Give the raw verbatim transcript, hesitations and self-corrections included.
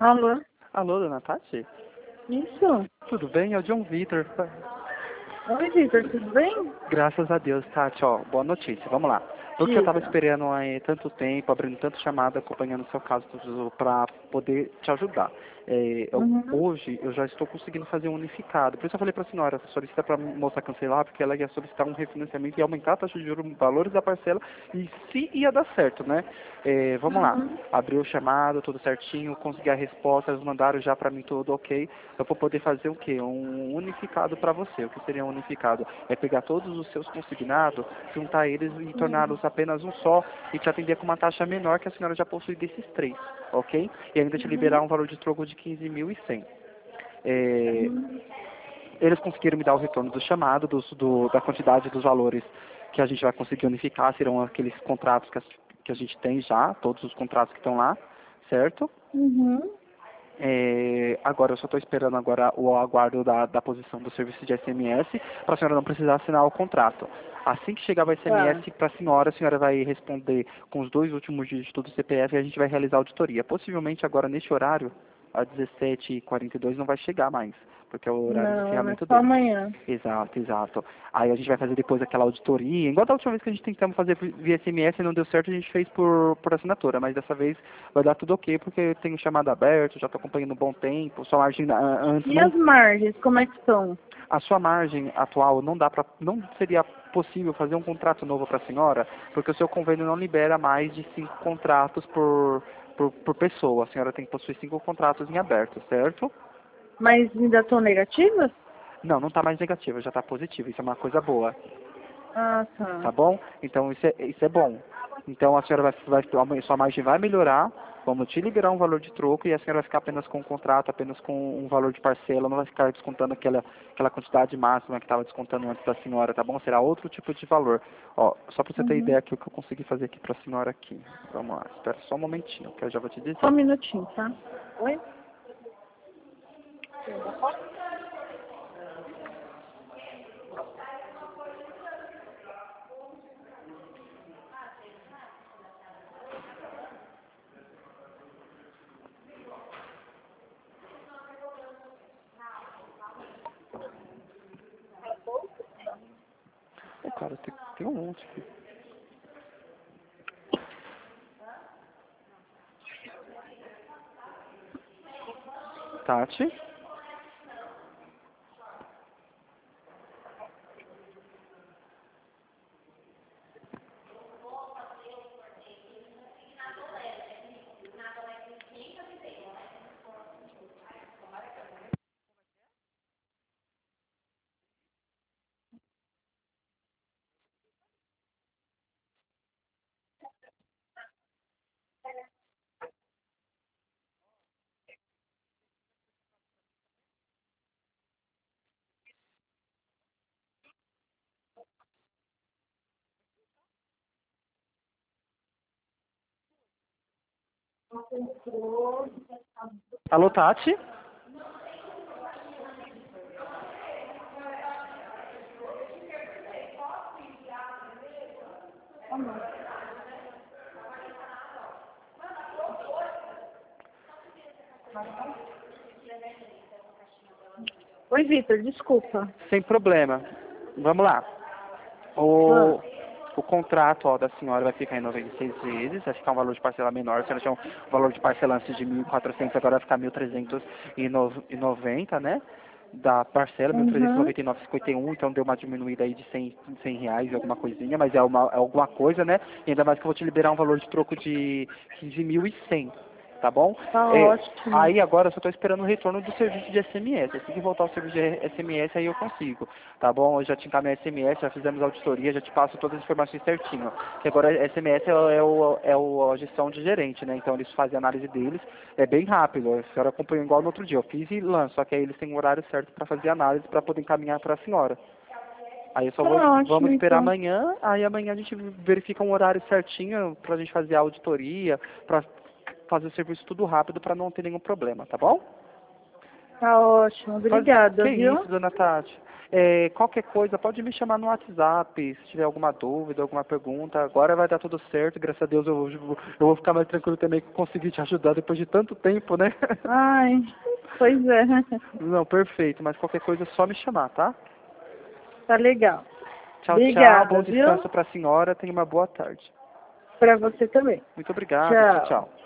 Alô? Alô, dona Tati? Isso? Tudo bem? É o John Vitor. Oi, Vitor, tudo bem? Graças a Deus, Tati, ó, boa notícia, vamos lá. Porque eu tava Diga. esperando aí tanto tempo, abrindo tanto chamada, acompanhando o seu caso para poder te ajudar. É, eu- Uhum. hoje eu já estou conseguindo fazer um unificado. Por isso eu falei para a senhora, solicita para a moça cancelar, porque ela ia solicitar um refinanciamento e aumentar a taxa de juros, valores da parcela, e se ia dar certo, né? É, vamos lá. Uhum. Abriu o chamado, tudo certinho, consegui a resposta, eles mandaram já para mim tudo ok. Eu vou poder fazer o quê? Um unificado para você. O que seria um unificado? É pegar todos os seus consignados, juntar eles e torná-los apenas um só e te atender com uma taxa menor que a senhora já possui desses três, ok? E ainda te liberar Uhum. um valor de troco de quinze mil e cem. É, Uhum. eles conseguiram me dar o retorno do chamado, dos, do, da quantidade dos valores que a gente vai conseguir unificar, serão aqueles contratos que a, que a gente tem já, todos os contratos que estão lá, certo? Uhum. É, agora eu só estou esperando agora o aguardo da, da posição do serviço de S M S para a senhora não precisar assinar o contrato. Assim que chegar o Tá. S M S para a senhora, a senhora vai responder com os dois últimos dígitos do C P F e a gente vai realizar a auditoria. Possivelmente agora neste horário, às dezessete e quarenta e dois, não vai chegar mais, porque é o horário de Não, é encerramento só deles. amanhã. Exato, exato. Aí a gente vai fazer depois aquela auditoria. Igual da última vez que a gente tentamos fazer via S M S e não deu certo, a gente fez por, por assinatura. Mas dessa vez vai dar tudo ok, porque eu tenho chamado aberto, já estou acompanhando um bom tempo. Sua margem ah, antes E não. as margens, como é que estão? A sua margem atual não dá para. Não seria possível fazer um contrato novo para a senhora, porque o seu convênio não libera mais de cinco contratos por, por, por pessoa. A senhora tem que possuir cinco contratos em aberto, certo? Mas ainda estão negativas? Não, não está mais negativo, já está positivo. Isso é uma coisa boa. Ah, Tá tá. bom? Então isso é, isso é bom. Então a senhora vai, vai, a sua margem vai melhorar, vamos te liberar um valor de troco e a senhora vai ficar apenas com um contrato, apenas com um valor de parcela, não vai ficar descontando aquela, aquela quantidade máxima que estava descontando antes da senhora, tá bom? Será outro tipo de valor. Ó, só para você ter Uhum. ideia aqui o que eu consegui fazer aqui para a senhora aqui. Vamos lá, espera só um momentinho, que eu já vou te Só um dizer. minutinho, tá? Oi? Pô, cara, tem, tem um monte aqui. Tati? Alô, Tati? Oi, Vitor, desculpa. Sem problema. Vamos lá. Ah. O, o contrato ó, da senhora vai ficar em noventa e seis vezes, vai ficar um valor de parcela menor. Se ela tinha um valor de parcela antes de mil e quatrocentos, agora vai ficar mil trezentos e noventa, né? Da parcela, mil trezentos e Uhum. noventa e nove vírgula cinquenta e um, então deu uma diminuída aí de cem, cem reais e alguma coisinha, mas é, uma, é alguma coisa, né? E ainda mais que eu vou te liberar um valor de troco de quinze mil e cem, tá bom? Tá É, ótimo. aí agora eu só estou esperando o retorno do serviço de S M S. Assim que voltar o serviço de S M S, aí eu consigo, tá bom? Eu já te encaminhei S M S, já fizemos a auditoria, já te passo todas as informações certinho. Que agora S M S é, o- é, o, é o, a gestão de gerente, né? Então eles fazem a análise deles, é bem rápido. A senhora acompanhou igual no outro dia. Eu fiz e lanço, só que aí eles têm um horário certo para fazer a análise para poder encaminhar para a senhora. Aí eu só Tá vou, vamos ótimo, esperar então. amanhã, aí amanhã a gente verifica um horário certinho pra gente fazer a auditoria, pra fazer o serviço tudo rápido pra não ter nenhum problema, tá bom? Tá ótimo. Faz- Obrigada, Que viu? isso, dona Tati. É, qualquer coisa, pode me chamar no WhatsApp, se tiver alguma dúvida, alguma pergunta. Agora vai dar tudo certo, graças a Deus eu, vou- eu vou ficar mais tranquilo também que consegui te ajudar depois de tanto tempo, né? Ai, pois é. Não, perfeito, mas qualquer coisa é só me chamar, tá? Tá legal. Tchau, tchau, Obrigada, bom viu? descanso para a senhora, tenha uma boa tarde. Pra você também. Muito obrigado, tchau, Tchau. tchau.